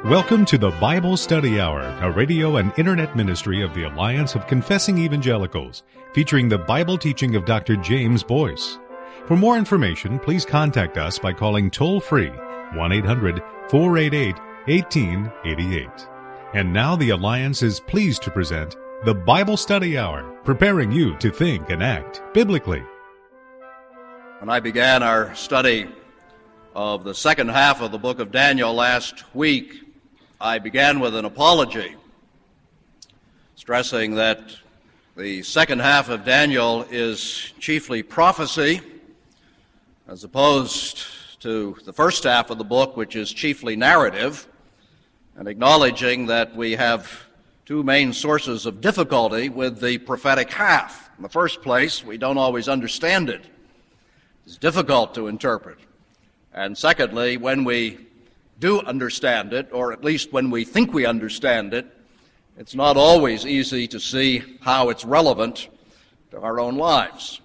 Welcome to the Bible Study Hour, a radio and internet ministry of the Alliance of Confessing Evangelicals, featuring the Bible teaching of Dr. James Boyce. For more information, please contact us by calling toll-free 1-800-488-1888. And now the Alliance is pleased to present the Bible Study Hour, preparing you to think and act biblically. When I began our study of the second half of the book of Daniel last week, I began with an apology, stressing that the second half of Daniel is chiefly prophecy, as opposed to the first half of the book, which is chiefly narrative, and acknowledging that we have two main sources of difficulty with the prophetic half. In the first place, we don't always understand it. It's difficult to interpret. And secondly, when we do understand it, or at least when we think we understand it, it's not always easy to see how it's relevant to our own lives.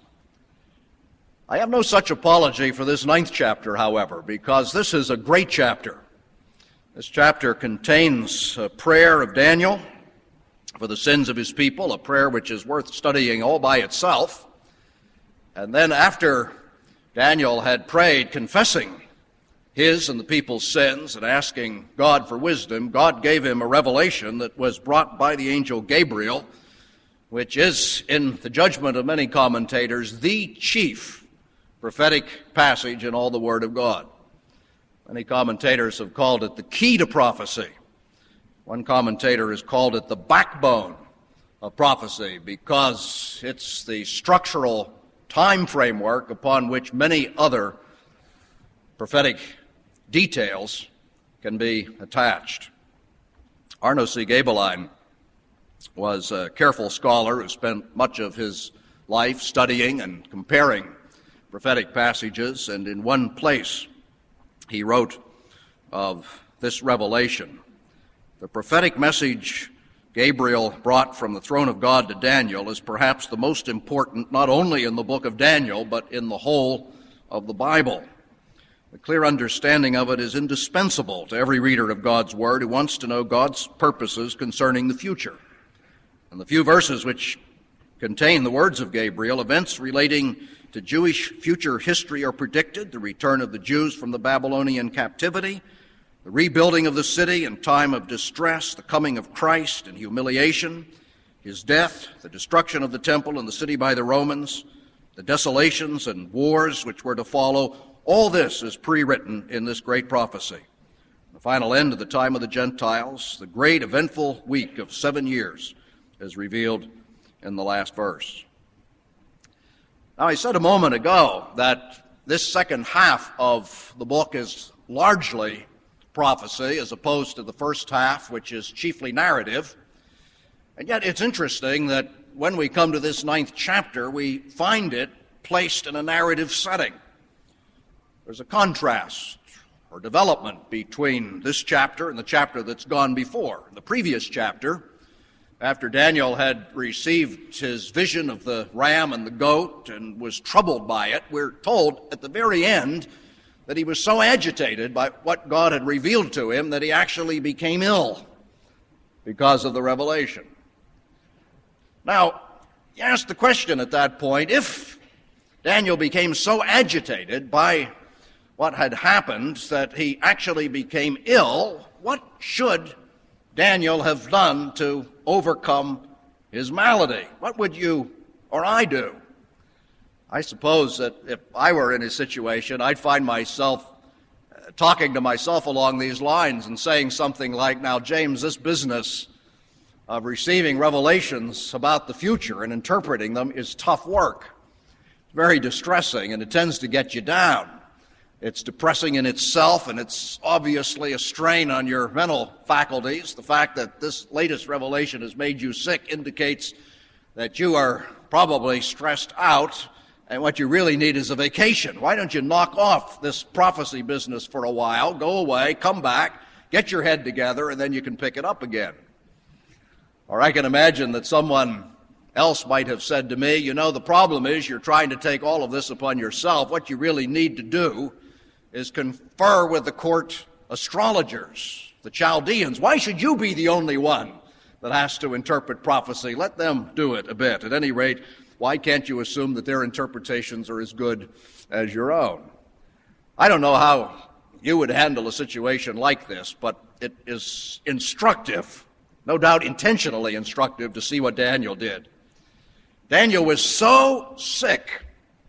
I have no such apology for this 9th chapter, however, because this is a great chapter. This chapter contains a prayer of Daniel for the sins of his people, a prayer which is worth studying all by itself. And then after Daniel had prayed, confessing his and the people's sins and asking God for wisdom, God gave him a revelation that was brought by the angel Gabriel, which is, in the judgment of many commentators, the chief prophetic passage in all the Word of God. Many commentators have called it the key to prophecy. One commentator has called it the backbone of prophecy because it's the structural time framework upon which many other prophetic details can be attached. Arno C. Gaebelein was a careful scholar who spent much of his life studying and comparing prophetic passages, and in one place he wrote of this revelation: the prophetic message Gabriel brought from the throne of God to Daniel is perhaps the most important, not only in the book of Daniel, but in the whole of the Bible. A clear understanding of it is indispensable to every reader of God's Word who wants to know God's purposes concerning the future. In the few verses which contain the words of Gabriel, events relating to Jewish future history are predicted: the return of the Jews from the Babylonian captivity, the rebuilding of the city in time of distress, the coming of Christ in humiliation, his death, the destruction of the temple and the city by the Romans, the desolations and wars which were to follow. All this is pre-written in this great prophecy. The final end of the time of the Gentiles, the great eventful week of 7 years, is revealed in the last verse. Now, I said a moment ago that this second half of the book is largely prophecy as opposed to the first half, which is chiefly narrative. And yet it's interesting that when we come to this 9th chapter, we find it placed in a narrative setting. There's a contrast or development between this chapter and the chapter that's gone before. In the previous chapter, after Daniel had received his vision of the ram and the goat and was troubled by it, we're told at the very end that he was so agitated by what God had revealed to him that he actually became ill because of the revelation. Now, you ask the question at that point, if Daniel became so agitated by what had happened that he actually became ill, what should Daniel have done to overcome his malady? What would you or I do? I suppose that if I were in his situation, I'd find myself talking to myself along these lines and saying something like, "Now, James, this business of receiving revelations about the future and interpreting them is tough work. It's very distressing, and it tends to get you down. It's depressing in itself, and it's obviously a strain on your mental faculties. The fact that this latest revelation has made you sick indicates that you are probably stressed out, and what you really need is a vacation. Why don't you knock off this prophecy business for a while, go away, come back, get your head together, and then you can pick it up again." Or I can imagine that someone else might have said to me, "You know, the problem is you're trying to take all of this upon yourself. What you really need to do is confer with the court astrologers. the Chaldeans. Why should you be the only one that has to interpret prophecy? Let them do it a bit. At any rate, why can't you assume that their interpretations are as good as your own? I don't know how you would handle a situation like this, but it is instructive, no doubt intentionally instructive, to see what Daniel did. Daniel was so sick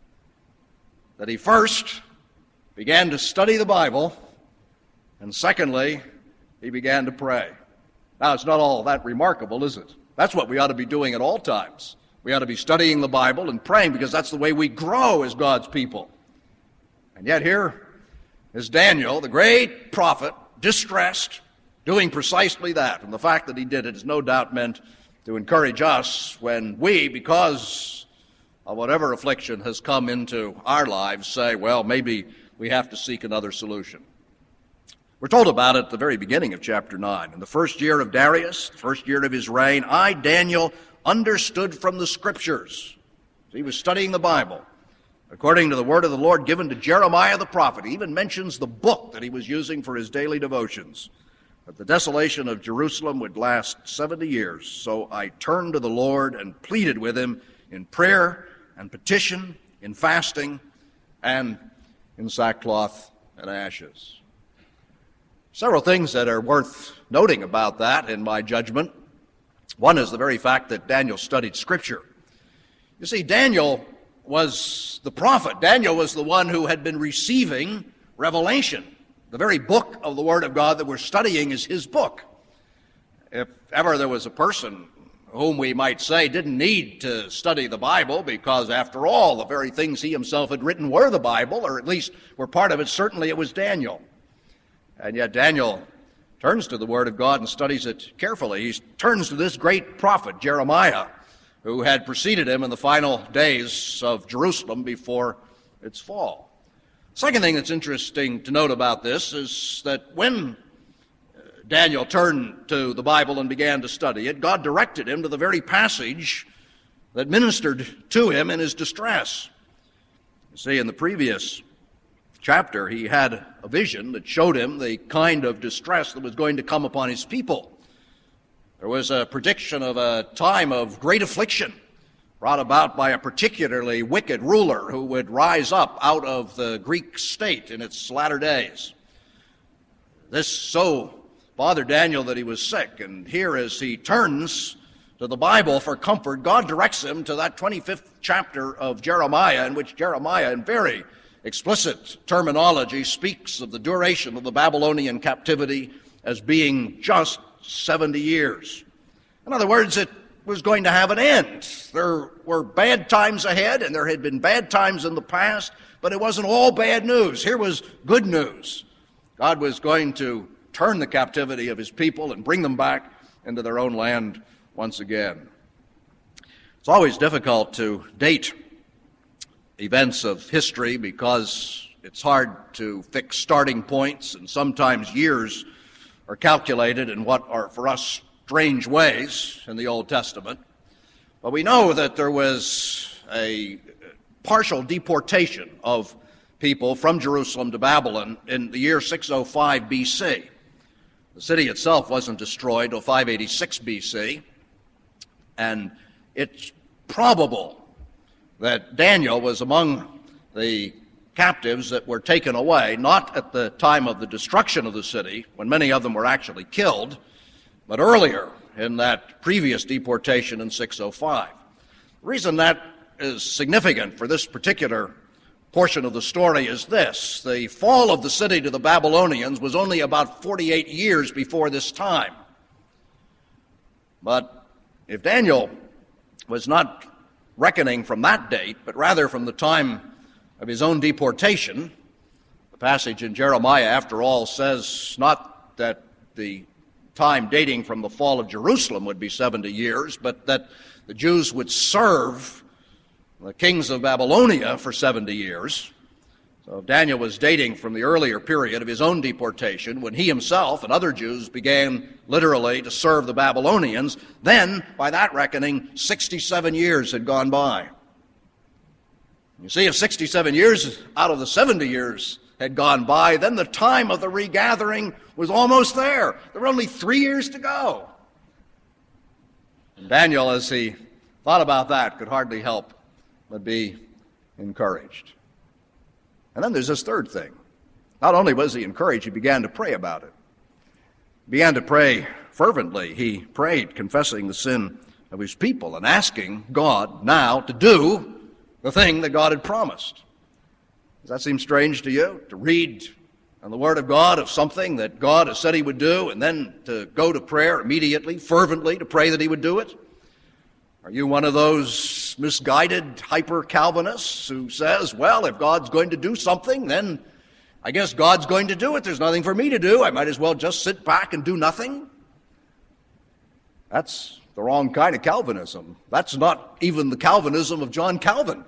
that he first began to study the Bible, and secondly, he began to pray. Now, it's not all that remarkable, is it? That's what we ought to be doing at all times. We ought to be studying the Bible and praying, because that's the way we grow as God's people. And yet here is Daniel, the great prophet, distressed, doing precisely that. And the fact that he did it is no doubt meant to encourage us when we, because of whatever affliction has come into our lives, say, well, maybe we have to seek another solution. We're told about it at the very beginning of chapter 9. In the first year of Darius, the first year of his reign, I, Daniel, understood from the Scriptures. So he was studying the Bible, according to the word of the Lord given to Jeremiah the prophet. He even mentions the book that he was using for his daily devotions, that the desolation of Jerusalem would last 70 years. So I turned to the Lord and pleaded with him in prayer and petition, in fasting, and in sackcloth and ashes. Several things that are worth noting about that, in my judgment. One is the very fact that Daniel studied Scripture. You see, Daniel was the prophet. Daniel was the one who had been receiving revelation. The very book of the Word of God that we're studying is his book. If ever there was a person whom we might say didn't need to study the Bible, because after all, the very things he himself had written were the Bible, or at least were part of it, certainly it was Daniel. And yet Daniel turns to the Word of God and studies it carefully. He turns to this great prophet, Jeremiah, who had preceded him in the final days of Jerusalem before its fall. Second thing that's interesting to note about this is that when Daniel turned to the Bible and began to study it, God directed him to the very passage that ministered to him in his distress. You see, in the previous chapter, he had a vision that showed him the kind of distress that was going to come upon his people. There was a prediction of a time of great affliction brought about by a particularly wicked ruler who would rise up out of the Greek state in its latter days. This so bothered Daniel that he was sick, and here as he turns to the Bible for comfort, God directs him to that 25th chapter of Jeremiah, in which Jeremiah, in very explicit terminology, speaks of the duration of the Babylonian captivity as being just 70 years. In other words, it was going to have an end. There were bad times ahead, and there had been bad times in the past, but it wasn't all bad news. Here was good news. God was going to turn the captivity of his people and bring them back into their own land once again. It's always difficult to date events of history because it's hard to fix starting points, and sometimes years are calculated in what are for us strange ways in the Old Testament. But we know that there was a partial deportation of people from Jerusalem to Babylon in the year 605 BC. The city itself wasn't destroyed until 586 BC, and it's probable that Daniel was among the captives that were taken away, not at the time of the destruction of the city, when many of them were actually killed, but earlier in that previous deportation in 605. The reason that is significant for this particular portion of the story is this: the fall of the city to the Babylonians was only about 48 years before this time. But if Daniel was not reckoning from that date, but rather from the time of his own deportation, the passage in Jeremiah, after all, says not that the time dating from the fall of Jerusalem would be 70 years, but that the Jews would serve the kings of Babylonia for 70 years. So if Daniel was dating from the earlier period of his own deportation, when he himself and other Jews began literally to serve the Babylonians, then, by that reckoning, 67 years had gone by. You see, if 67 years out of the 70 years had gone by. Then the time of the regathering was almost there. There were only 3 years to go. And Daniel, as he thought about that, could hardly help but be encouraged. And then there's this third thing. Not only was he encouraged, he began to pray about it. He began to pray fervently. He prayed, confessing the sin of his people and asking God now to do the thing that God had promised. Does that seem strange to you? To read in the Word of God of something that God has said he would do and then to go to prayer immediately, fervently, to pray that he would do it? Are you one of those misguided hyper-Calvinists who says, well, if God's going to do something, then I guess God's going to do it. There's nothing for me to do. I might as well just sit back and do nothing? That's the wrong kind of Calvinism. That's not even the Calvinism of John Calvin.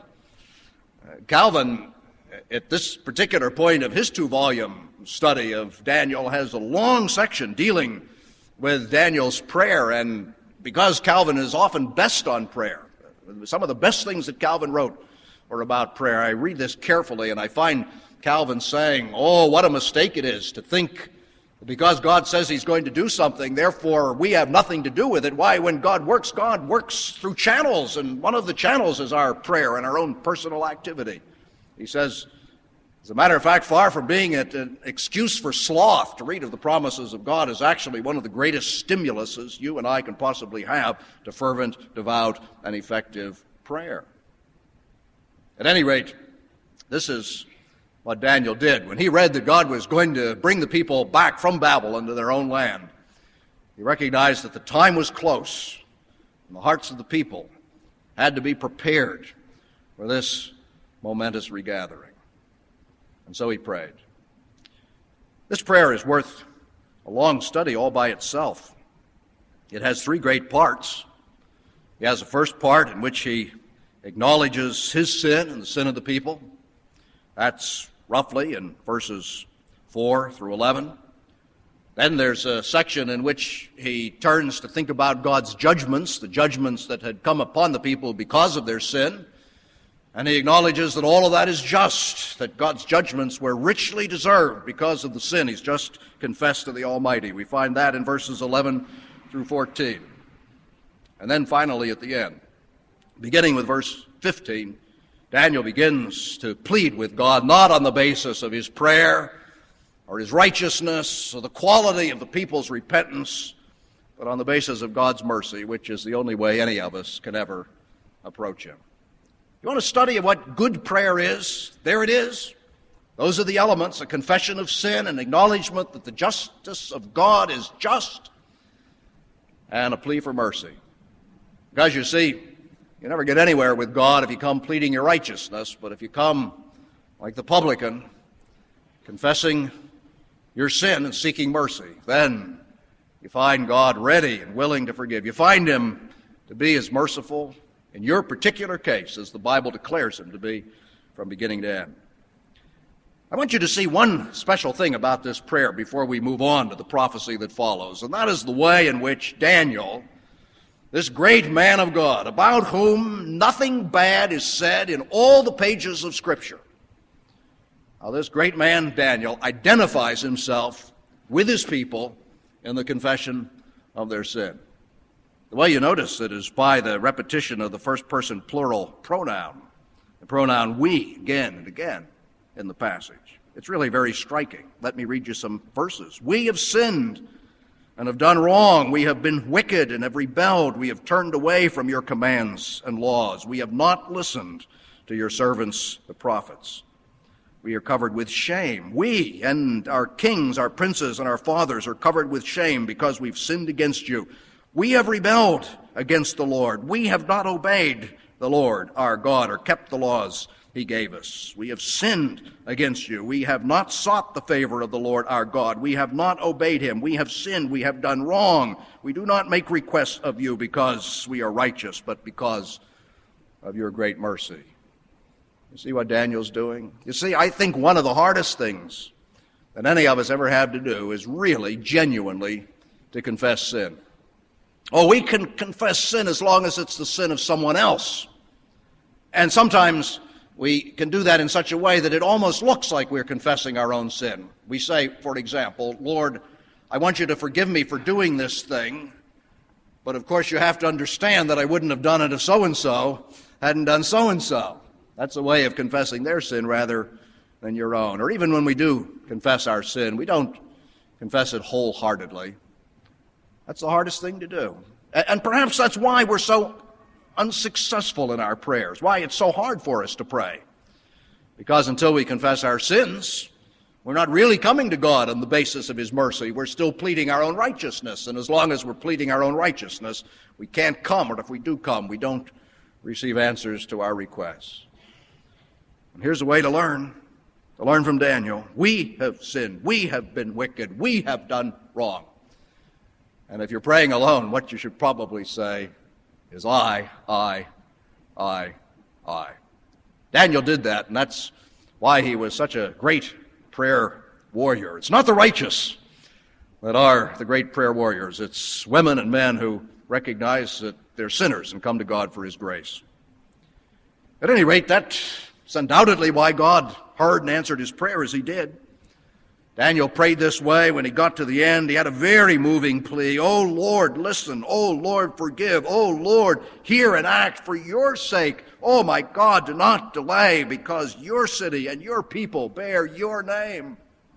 Calvin, at this particular point of his 2-volume study of Daniel, has a long section dealing with Daniel's prayer, and because Calvin is often best on prayer, some of the best things that Calvin wrote were about prayer. I read this carefully, and I find Calvin saying, oh, what a mistake it is to think because God says he's going to do something, therefore we have nothing to do with it. Why, when God works through channels, and one of the channels is our prayer and our own personal activity. He says, as a matter of fact, far from being an excuse for sloth to read of the promises of God, is actually one of the greatest stimuluses you and I can possibly have to fervent, devout, and effective prayer. At any rate, this is what Daniel did. When he read that God was going to bring the people back from Babylon to their own land, he recognized that the time was close, and the hearts of the people had to be prepared for this momentous regathering. And so he prayed. This prayer is worth a long study all by itself. It has 3 great parts. He has a first part in which he acknowledges his sin and the sin of the people. That's roughly in verses 4 through 11. Then there's a section in which he turns to think about God's judgments, the judgments that had come upon the people because of their sin. And he acknowledges that all of that is just, that God's judgments were richly deserved because of the sin he's just confessed to the Almighty. We find that in verses 11 through 14. And then finally at the end, beginning with verse 15, Daniel begins to plead with God, not on the basis of his prayer or his righteousness or the quality of the people's repentance, but on the basis of God's mercy, which is the only way any of us can ever approach him. You want to study what good prayer is? There it is. Those are the elements: a confession of sin, an acknowledgement that the justice of God is just, and a plea for mercy. Because you see, you never get anywhere with God if you come pleading your righteousness, but if you come like the publican, confessing your sin and seeking mercy, then you find God ready and willing to forgive. You find him to be as merciful in your particular case as the Bible declares him to be from beginning to end. I want you to see one special thing about this prayer before we move on to the prophecy that follows, and that is the way in which Daniel, this great man of God, about whom nothing bad is said in all the pages of Scripture, how this great man, Daniel, identifies himself with his people in the confession of their sin. The way you notice it is by the repetition of the first-person plural pronoun, the pronoun we, again and again in the passage. It's really very striking. Let me read you some verses. We have sinned and have done wrong. We have been wicked and have rebelled. We have turned away from your commands and laws. We have not listened to your servants, the prophets. We are covered with shame. We and our kings, our princes, and our fathers are covered with shame because we've sinned against you. We have rebelled against the Lord. We have not obeyed the Lord our God or kept the laws he gave us. We have sinned against you. We have not sought the favor of the Lord our God. We have not obeyed him. We have sinned. We have done wrong. We do not make requests of you because we are righteous, but because of your great mercy. You see what Daniel's doing? You see, I think one of the hardest things that any of us ever have to do is really, genuinely, to confess sin. Oh, we can confess sin as long as it's the sin of someone else. And sometimes we can do that in such a way that it almost looks like we're confessing our own sin. We say, for example, Lord, I want you to forgive me for doing this thing, but of course you have to understand that I wouldn't have done it if so-and-so hadn't done so-and-so. That's a way of confessing their sin rather than your own. Or even when we do confess our sin, we don't confess it wholeheartedly. That's the hardest thing to do. And perhaps that's why we're so unsuccessful in our prayers, why it's so hard for us to pray. Because until we confess our sins, we're not really coming to God on the basis of His mercy. We're still pleading our own righteousness. And as long as we're pleading our own righteousness, we can't come, or if we do come, we don't receive answers to our requests. And here's a way to learn from Daniel. We have sinned. We have been wicked. We have done wrong. And if you're praying alone, what you should probably say is I. Daniel did that, and that's why he was such a great prayer warrior. It's not the righteous that are the great prayer warriors. It's women and men who recognize that they're sinners and come to God for His grace. At any rate, that's undoubtedly why God heard and answered his prayer as He did. Daniel prayed this way. When he got to the end, he had a very moving plea. Oh, Lord, listen. Oh, Lord, forgive. Oh, Lord, hear and act for your sake. Oh, my God, do not delay, because your city and your people bear your name.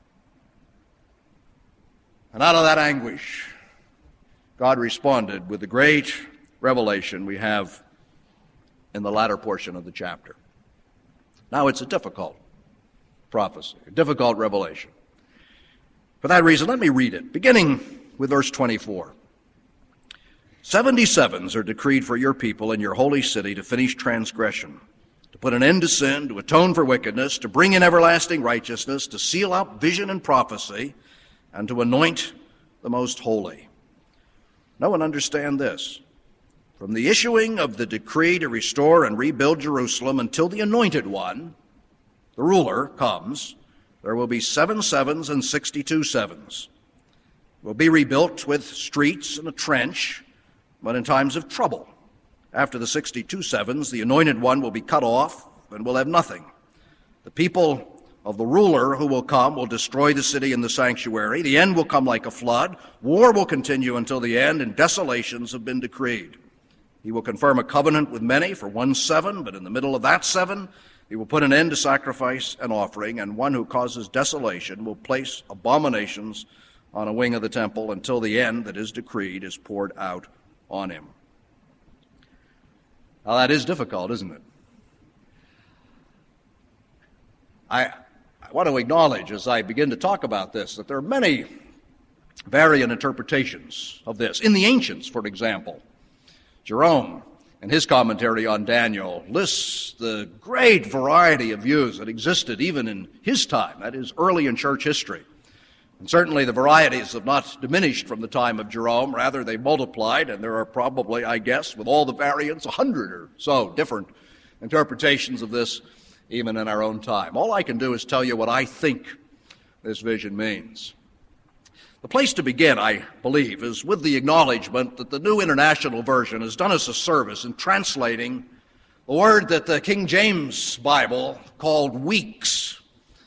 And out of that anguish, God responded with the great revelation we have in the latter portion of the chapter. Now, it's a difficult prophecy, a difficult revelation. For that reason, let me read it, beginning with verse 24. 77s are decreed for your people and your holy city to finish transgression, to put an end to sin, to atone for wickedness, to bring in everlasting righteousness, to seal up vision and prophecy, and to anoint the most holy. Know and understand this. From the issuing of the decree to restore and rebuild Jerusalem until the Anointed One, the ruler, comes, there will be 7 sevens and 62 sevens. It will be rebuilt with streets and a trench, but in times of trouble. After the 62 sevens, the Anointed One will be cut off and will have nothing. The people of the ruler who will come will destroy the city and the sanctuary. The end will come like a flood. War will continue until the end, and desolations have been decreed. He will confirm a covenant with many for 1 7, but in the middle of that 7, He will put an end to sacrifice and offering, and one who causes desolation will place abominations on a wing of the temple until the end that is decreed is poured out on him. Now that is difficult, isn't it? I want to acknowledge as I begin to talk about this that there are many variant interpretations of this. In the ancients, for example, Jerome, in his commentary on Daniel, lists the great variety of views that existed even in his time, that is, early in church history. And certainly the varieties have not diminished from the time of Jerome. Rather, they multiplied, and there are probably, I guess, with all the variants, 100 or so different interpretations of this even in our own time. All I can do is tell you what I think this vision means. The place to begin, I believe, is with the acknowledgement that the New International Version has done us a service in translating the word that the King James Bible called weeks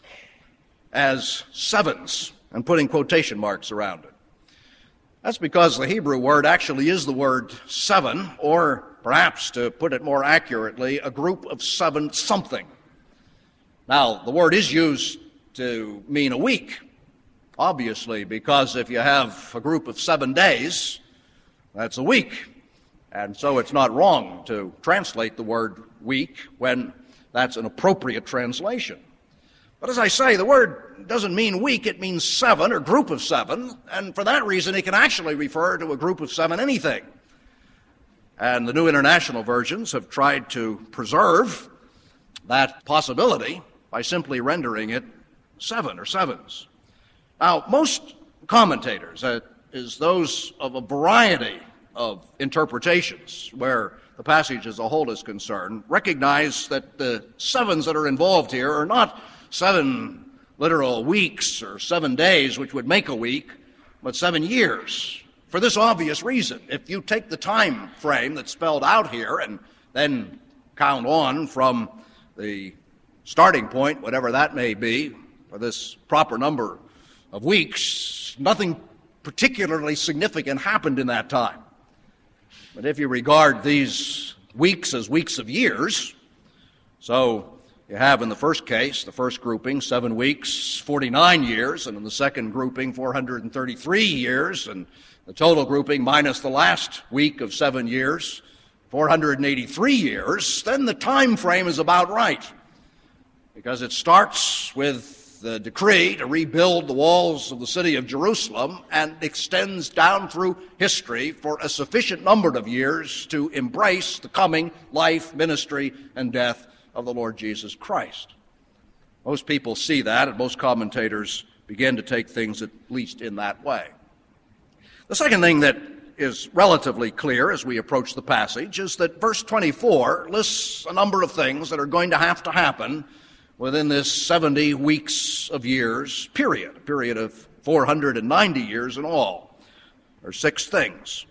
as sevens and putting quotation marks around it. That's because the Hebrew word actually is the word seven, or perhaps, to put it more accurately, a group of 7 something. Now, the word is used to mean a week, obviously, because if you have a group of 7 days, that's a week. And so it's not wrong to translate the word week when that's an appropriate translation. But as I say, the word doesn't mean week, it means 7 or group of 7, and for that reason it can actually refer to a group of 7 anything. And the New International Versions have tried to preserve that possibility by simply rendering it 7 or sevens. Now, most commentators, that is those of a variety of interpretations where the passage as a whole is concerned, recognize that the sevens that are involved here are not 7 literal weeks or 7 days, which would make a week, but 7 years. For this obvious reason, if you take the time frame that's spelled out here and then count on from the starting point, whatever that may be, for this proper number of weeks, nothing particularly significant happened in that time. But if you regard these weeks as weeks of years, so you have in the first case, the first grouping, 7 weeks, 49 years, and in the second grouping, 433 years, and the total grouping minus the last week of 7 years, 483 years, then the time frame is about right, because it starts with the decree to rebuild the walls of the city of Jerusalem and extends down through history for a sufficient number of years to embrace the coming life, ministry, and death of the Lord Jesus Christ. Most people see that, and most commentators begin to take things at least in that way. The second thing that is relatively clear as we approach the passage is that verse 24 lists a number of things that are going to happen within this 70 weeks of years period, a period of 490 years in all. There are 6 things.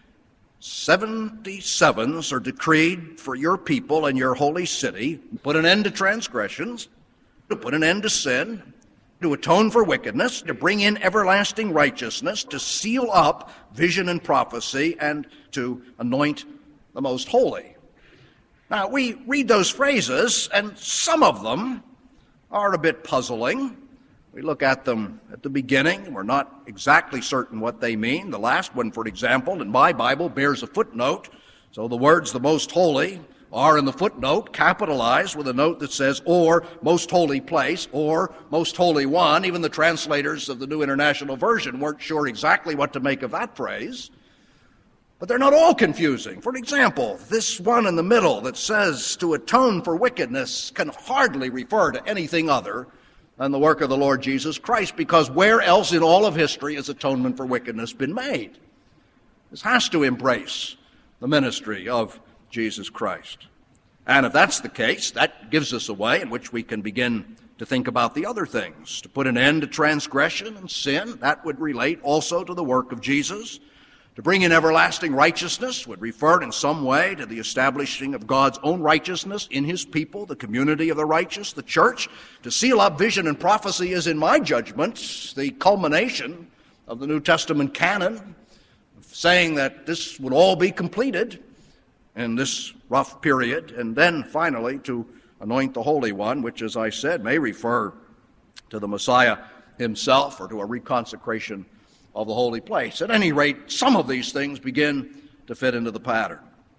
77s are decreed for your people and your holy city, to put an end to transgressions, to put an end to sin, to atone for wickedness, to bring in everlasting righteousness, to seal up vision and prophecy, and to anoint the most holy. Now, we read those phrases, and some of them are a bit puzzling. We look at them at the beginning. We're not exactly certain what they mean. The last one, for example, in my Bible bears a footnote. So the words "the most holy" are in the footnote capitalized with a note that says, or most holy place, or most holy one. Even the translators of the New International Version weren't sure exactly what to make of that phrase. But they're not all confusing. For example, this one in the middle that says to atone for wickedness can hardly refer to anything other than the work of the Lord Jesus Christ, because where else in all of history has atonement for wickedness been made? This has to embrace the ministry of Jesus Christ. And if that's the case, that gives us a way in which we can begin to think about the other things. To put an end to transgression and sin, that would relate also to the work of Jesus. To bring in everlasting righteousness would refer in some way to the establishing of God's own righteousness in his people, the community of the righteous, the church. To seal up vision and prophecy is, in my judgment, the culmination of the New Testament canon, saying that this would all be completed in this rough period. And then finally to anoint the Holy One, which, as I said, may refer to the Messiah himself or to a reconsecration of the holy place. At any rate, some of these things begin to fit into the pattern.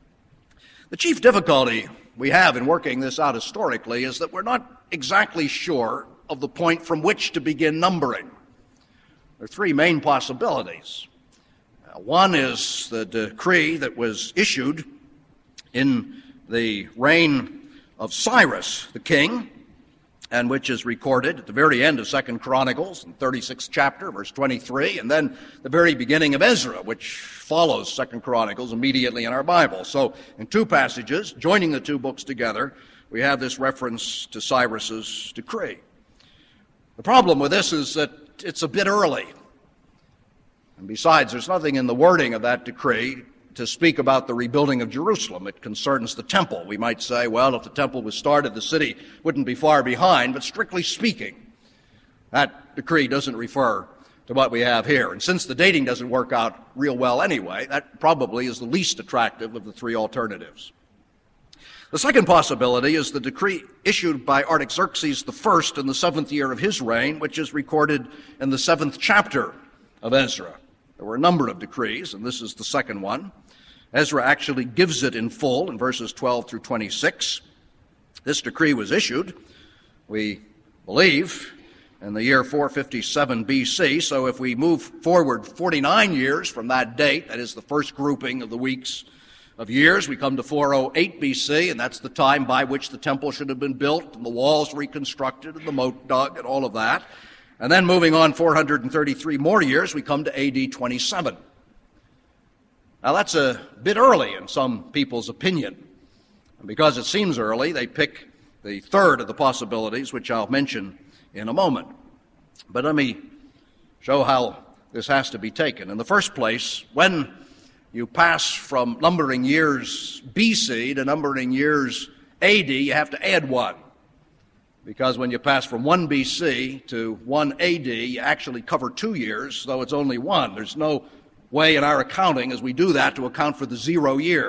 The chief difficulty we have in working this out historically is that we're not exactly sure of the point from which to begin numbering. There are 3 main possibilities. One is the decree that was issued in the reign of Cyrus the king, and which is recorded at the very end of 2 Chronicles, in 36th chapter, verse 23, and then the very beginning of Ezra, which follows 2 Chronicles immediately in our Bible. So in 2 passages, joining the 2 books together, we have this reference to Cyrus's decree. The problem with this is that it's a bit early. And besides, there's nothing in the wording of that decree to speak about the rebuilding of Jerusalem. It concerns the temple. We might say, well, if the temple was started, the city wouldn't be far behind, but strictly speaking, that decree doesn't refer to what we have here. And since the dating doesn't work out real well anyway, that probably is the least attractive of the 3 alternatives. The second possibility is the decree issued by Artaxerxes I in the 7th year of his reign, which is recorded in the 7th chapter of Ezra. There were a number of decrees, and this is the second one. Ezra actually gives it in full in verses 12 through 26. This decree was issued, we believe, in the year 457 BC. So if we move forward 49 years from that date, that is the first grouping of the weeks of years, we come to 408 BC, and that's the time by which the temple should have been built and the walls reconstructed and the moat dug and all of that. And then moving on 433 more years, we come to AD 27. Now that's a bit early in some people's opinion. And because it seems early, they pick the third of the possibilities, which I'll mention in a moment. But let me show how this has to be taken. In the first place, when you pass from numbering years BC to numbering years AD, you have to add 1. because when you pass from 1 BC to 1 AD, you actually cover 2 years, though it's only 1. There's no way in our accounting as we do that to account for the 0 year.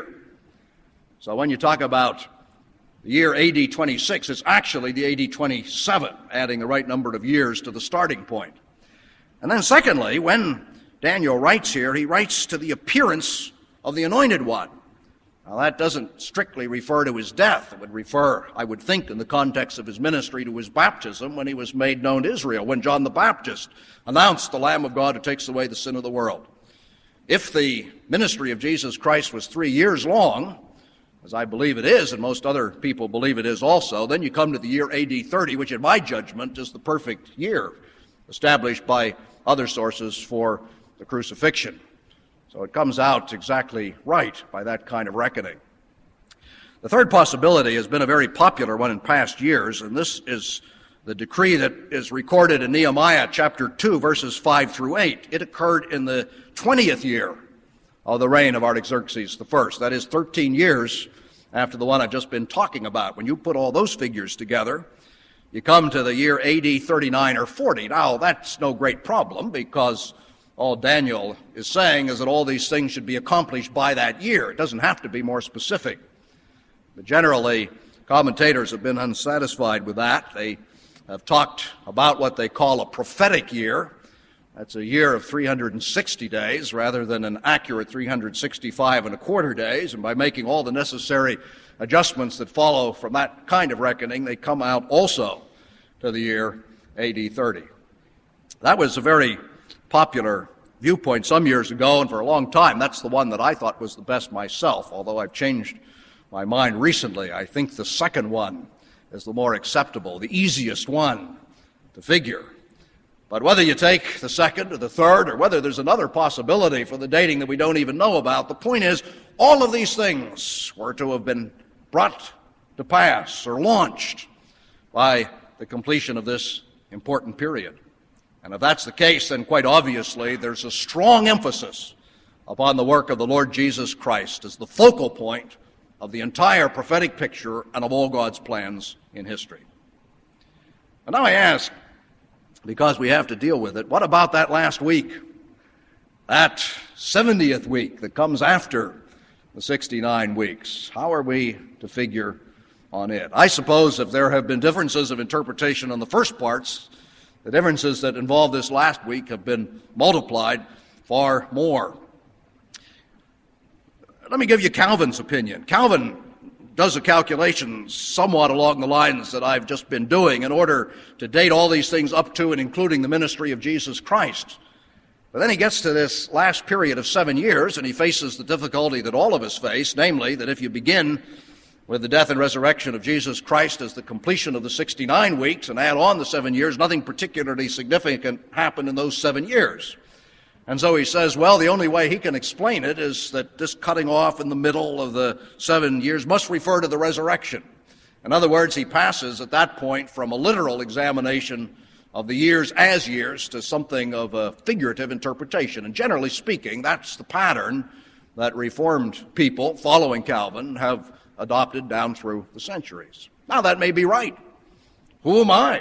So when you talk about the year AD 26, it's actually the AD 27, adding the right number of years to the starting point. And then secondly, when Daniel writes here, he writes to the appearance of the Anointed One. Now that doesn't strictly refer to his death. It would refer, I would think, in the context of his ministry, to his baptism when he was made known to Israel, when John the Baptist announced the Lamb of God who takes away the sin of the world. If the ministry of Jesus Christ was 3 years long, as I believe it is, and most other people believe it is also, then you come to the year AD 30, which in my judgment is the perfect year established by other sources for the crucifixion. So it comes out exactly right by that kind of reckoning. The third possibility has been a very popular one in past years, and this is the decree that is recorded in Nehemiah chapter 2, verses 5 through 8. It occurred in the 20th year of the reign of Artaxerxes I. That is 13 years after the one I've just been talking about. When you put all those figures together, you come to the year AD 39 or 40. Now, that's no great problem, because all Daniel is saying is that all these things should be accomplished by that year. It doesn't have to be more specific. But generally, commentators have been unsatisfied with that. They have talked about what they call a prophetic year. That's a year of 360 days rather than an accurate 365 and a quarter days. And by making all the necessary adjustments that follow from that kind of reckoning, they come out also to the year AD 30. That was a very popular viewpoint some years ago, and for a long time that's the one that I thought was the best myself, although I've changed my mind recently. I think the second one is the more acceptable, the easiest one to figure. But whether you take the second or the third, or whether there's another possibility for the dating that we don't even know about, the point is all of these things were to have been brought to pass or launched by the completion of this important period. And if that's the case, then quite obviously there's a strong emphasis upon the work of the Lord Jesus Christ as the focal point of the entire prophetic picture and of all God's plans in history. And now I ask, because we have to deal with it, what about that last week? That 70th week that comes after the 69 weeks. How are we to figure on it? I suppose if there have been differences of interpretation on the first parts, the differences that involve this last week have been multiplied far more. Let me give you Calvin's opinion. Calvin does a calculation somewhat along the lines that I've just been doing in order to date all these things up to and including the ministry of Jesus Christ. But then he gets to this last period of 7 years, and he faces the difficulty that all of us face, namely that if you begin with the death and resurrection of Jesus Christ as the completion of the 69 weeks and add on the 7 years, nothing particularly significant happened in those 7 years. And so he says, well, the only way he can explain it is that this cutting off in the middle of the 7 years must refer to the resurrection. In other words, he passes at that point from a literal examination of the years as years to something of a figurative interpretation. And generally speaking, that's the pattern that Reformed people following Calvin have adopted down through the centuries. Now, that may be right. Who am I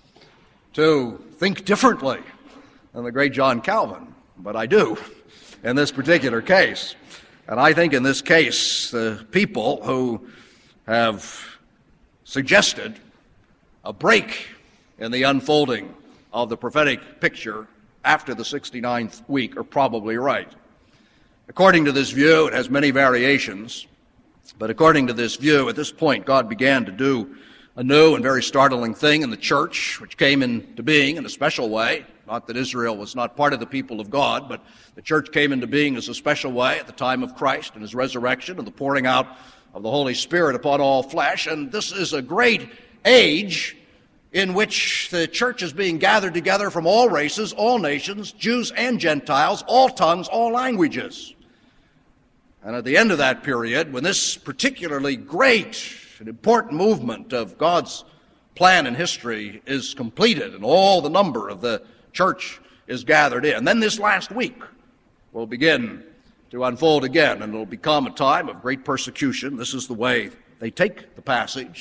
to think differently than the great John Calvin? But I do in this particular case. And I think in this case, the people who have suggested a break in the unfolding of the prophetic picture after the 69th week are probably right. According to this view, it has many variations, but according to this view, at this point, God began to do a new and very startling thing in the church, which came into being in a special way. Not that Israel was not part of the people of God, but the church came into being as a special way at the time of Christ and his resurrection and the pouring out of the Holy Spirit upon all flesh. And this is a great age in which the church is being gathered together from all races, all nations, Jews and Gentiles, all tongues, all languages. And at the end of that period, when this particularly great and important movement of God's plan in history is completed and all the number of the church is gathered in, then this last week will begin to unfold again, and it'll become a time of great persecution. This is the way they take the passage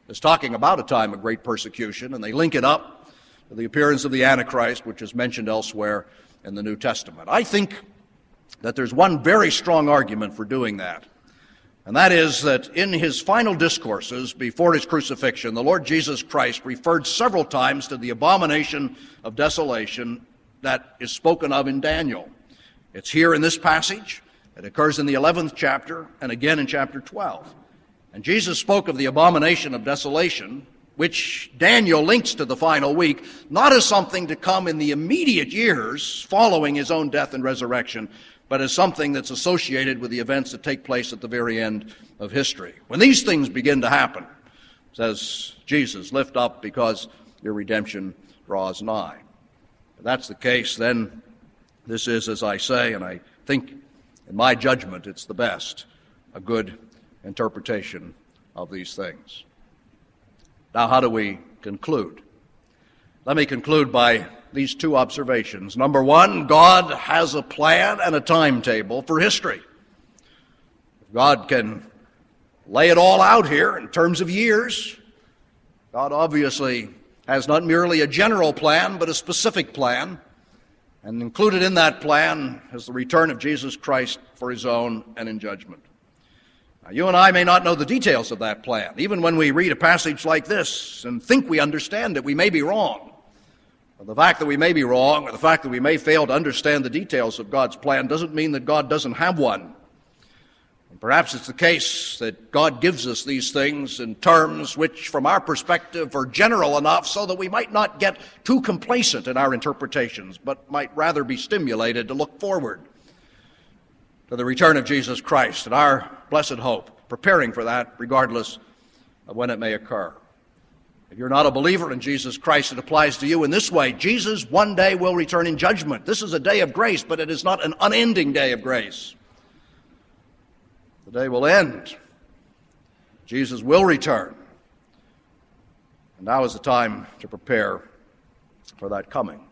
as talking about a time of great persecution, and they link it up to the appearance of the Antichrist, which is mentioned elsewhere in the New Testament. I think that there's one very strong argument for doing that, and that is that in his final discourses before his crucifixion, the Lord Jesus Christ referred several times to the abomination of desolation that is spoken of in Daniel. It's here in this passage. It occurs in the 11th chapter and again in chapter 12. And Jesus spoke of the abomination of desolation, which Daniel links to the final week, not as something to come in the immediate years following his own death and resurrection, but as something that's associated with the events that take place at the very end of history. When these things begin to happen, says Jesus, lift up because your redemption draws nigh. If that's the case, then this is, as I say, and I think in my judgment it's the best, a good interpretation of these things. Now, how do we conclude? Let me conclude by these two observations. Number one, God has a plan and a timetable for history. God can lay it all out here in terms of years. God obviously has not merely a general plan, but a specific plan. And included in that plan is the return of Jesus Christ for his own and in judgment. Now, you and I may not know the details of that plan. Even when we read a passage like this and think we understand it, we may be wrong. The fact that we may be wrong, or the fact that we may fail to understand the details of God's plan, doesn't mean that God doesn't have one. And perhaps it's the case that God gives us these things in terms which, from our perspective, are general enough so that we might not get too complacent in our interpretations, but might rather be stimulated to look forward to the return of Jesus Christ and our blessed hope, preparing for that regardless of when it may occur. If you're not a believer in Jesus Christ, it applies to you in this way. Jesus one day will return in judgment. This is a day of grace, but it is not an unending day of grace. The day will end. Jesus will return. And now is the time to prepare for that coming.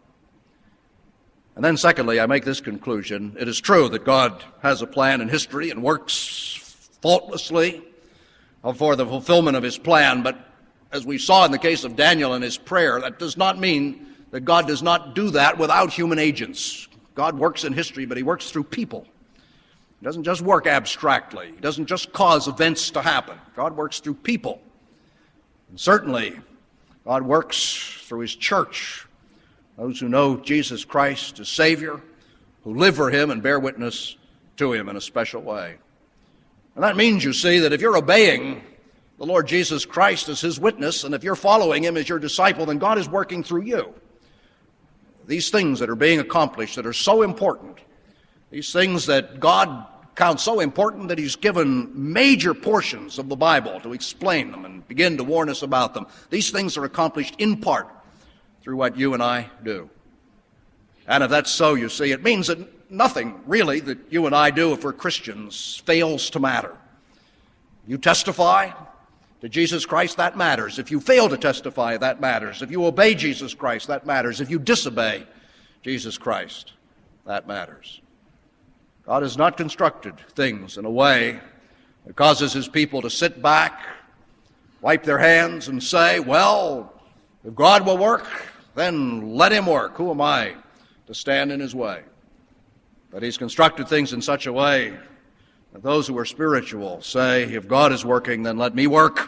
And then secondly, I make this conclusion. It is true that God has a plan in history and works faultlessly for the fulfillment of his plan, but as we saw in the case of Daniel and his prayer, that does not mean that God does not do that without human agents. God works in history, but he works through people. He doesn't just work abstractly. He doesn't just cause events to happen. God works through people. And certainly, God works through his church, those who know Jesus Christ as Savior, who live for him and bear witness to him in a special way. And that means, you see, that if you're obeying the Lord Jesus Christ as his witness, and if you're following him as your disciple, then God is working through you. These things that are being accomplished that are so important, these things that God counts so important that he's given major portions of the Bible to explain them and begin to warn us about them. These things are accomplished in part through what you and I do. And if that's so, you see, it means that nothing really that you and I do if we're Christians fails to matter. You testify to Jesus Christ, that matters. If you fail to testify, that matters. If you obey Jesus Christ, that matters. If you disobey Jesus Christ, that matters. God has not constructed things in a way that causes his people to sit back, wipe their hands, and say, well, if God will work, then let him work. Who am I to stand in his way? But he's constructed things in such a way that those who are spiritual say, if God is working, then let me work,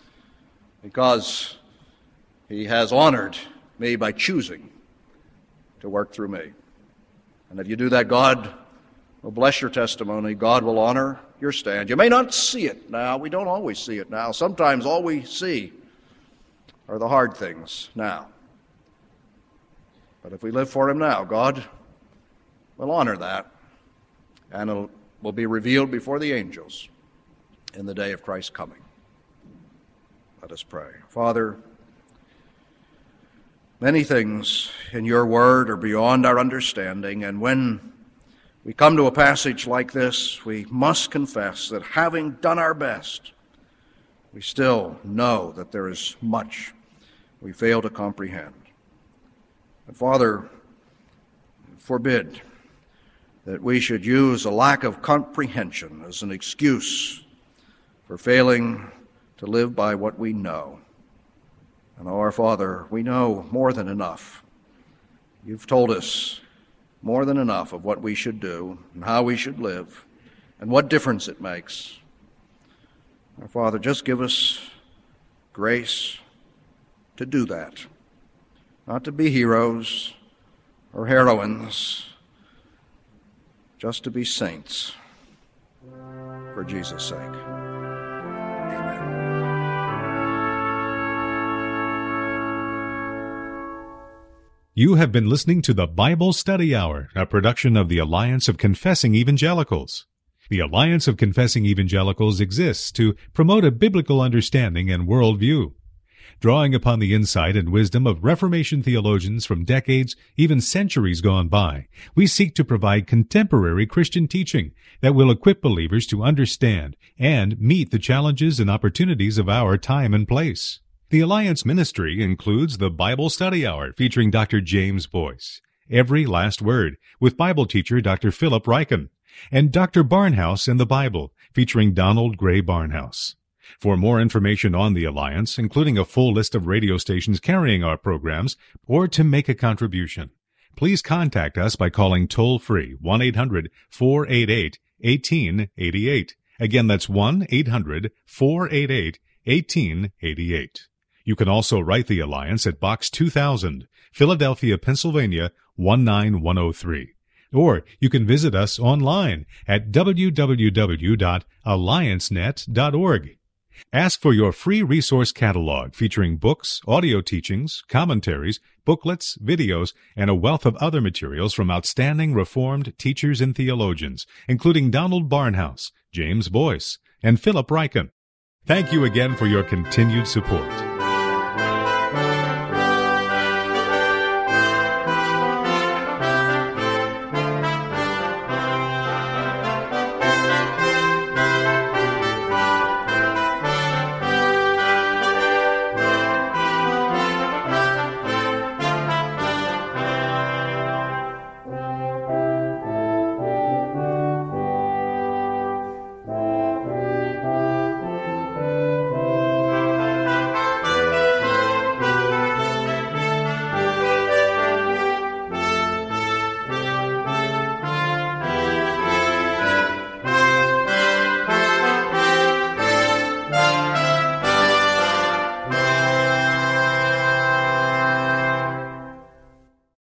because he has honored me by choosing to work through me. And if you do that, God will bless your testimony. God will honor your stand. You may not see it now. We don't always see it now. Sometimes all we see are the hard things now. But if we live for him now, God will honor that, and it will be revealed before the angels in the day of Christ's coming. Let us pray. Father, many things in your word are beyond our understanding, and when we come to a passage like this, we must confess that having done our best, we still know that there is much we fail to comprehend. And Father, forbid that we should use a lack of comprehension as an excuse for failing to live by what we know. And, our Father, we know more than enough. You've told us more than enough of what we should do and how we should live and what difference it makes. Our Father, just give us grace to do that, not to be heroes or heroines, just to be saints for Jesus' sake. Amen. You have been listening to the Bible Study Hour, a production of the Alliance of Confessing Evangelicals. The Alliance of Confessing Evangelicals exists to promote a biblical understanding and worldview. Drawing upon the insight and wisdom of Reformation theologians from decades, even centuries gone by, we seek to provide contemporary Christian teaching that will equip believers to understand and meet the challenges and opportunities of our time and place. The Alliance ministry includes the Bible Study Hour featuring Dr. James Boyce, Every Last Word with Bible teacher Dr. Philip Ryken, and Dr. Barnhouse and the Bible featuring Donald Gray Barnhouse. For more information on the Alliance, including a full list of radio stations carrying our programs, or to make a contribution, please contact us by calling toll-free 1-800-488-1888. Again, that's 1-800-488-1888. You can also write the Alliance at Box 2000, Philadelphia, Pennsylvania, 19103. Or you can visit us online at www.alliancenet.org. Ask for your free resource catalog featuring books, audio teachings, commentaries, booklets, videos, and a wealth of other materials from outstanding Reformed teachers and theologians, including Donald Barnhouse, James Boyce, and Philip Ryken. Thank you again for your continued support.